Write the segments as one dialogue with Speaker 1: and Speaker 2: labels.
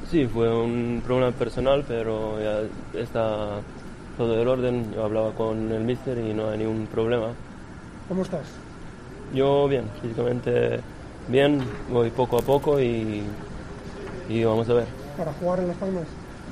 Speaker 1: Sí, fue un problema personal, pero ya está todo en orden. Yo hablaba con el míster y no hay ningún problema.
Speaker 2: ¿Cómo estás?
Speaker 1: Yo bien, físicamente bien, voy poco a poco y vamos a ver.
Speaker 2: ¿Para jugar en Las Palmas?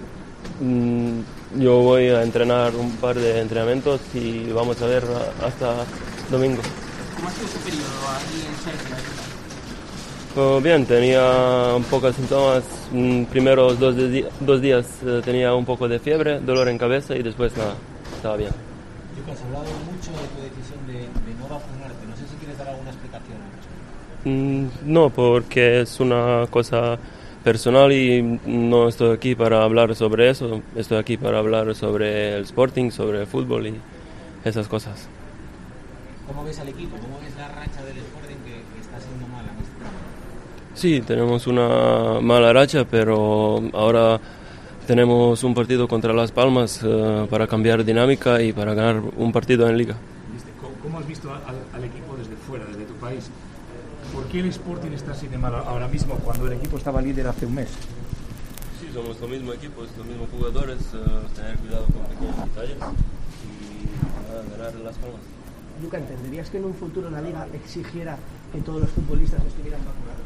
Speaker 1: Yo voy a entrenar un par de entrenamientos y vamos a ver hasta domingo.
Speaker 3: ¿Cómo ha sido su periodo aquí en Serbia?
Speaker 1: Bien, tenía un poco de síntomas. Primeros dos días tenía un poco de fiebre, dolor en cabeza y después nada, estaba bien.
Speaker 4: Lucas, has hablado mucho de tu decisión de no vacunarte. No sé si quieres dar alguna explicación al respecto.
Speaker 1: No, porque es una cosa personal y no estoy aquí para hablar sobre eso. Estoy aquí para hablar sobre el Sporting, sobre el fútbol y esas cosas.
Speaker 4: ¿Cómo ves al equipo? ¿Cómo ves la racha del Sporting que está siendo mala en este momento?
Speaker 1: Sí, tenemos una mala racha, pero ahora tenemos un partido contra Las Palmas para cambiar dinámica y para ganar un partido en Liga.
Speaker 5: ¿Cómo has visto al equipo desde fuera, desde tu país? ¿Por qué el Sporting está así de mal ahora mismo cuando el equipo estaba líder hace un mes?
Speaker 1: Sí, somos los mismos equipos, los mismos jugadores, tener cuidado con pequeños detalles y ganar Las Palmas.
Speaker 6: Luca, ¿entenderías que en un futuro la Liga exigiera que todos los futbolistas estuvieran vacunados?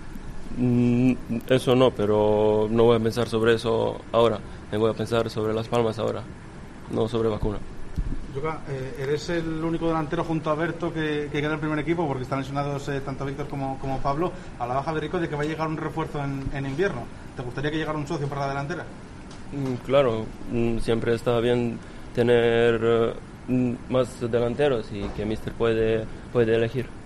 Speaker 1: Eso no, pero no voy a pensar sobre eso ahora. Me voy a pensar sobre Las Palmas ahora, no sobre vacuna.
Speaker 7: Luca, eres el único delantero junto a Berto que queda en el primer equipo porque están lesionados tanto Víctor como Pablo. A la baja de Rico de que va a llegar un refuerzo en invierno. ¿Te gustaría que llegara un socio para la delantera?
Speaker 1: Claro, siempre está bien tener más delanteros y que Mister puede elegir.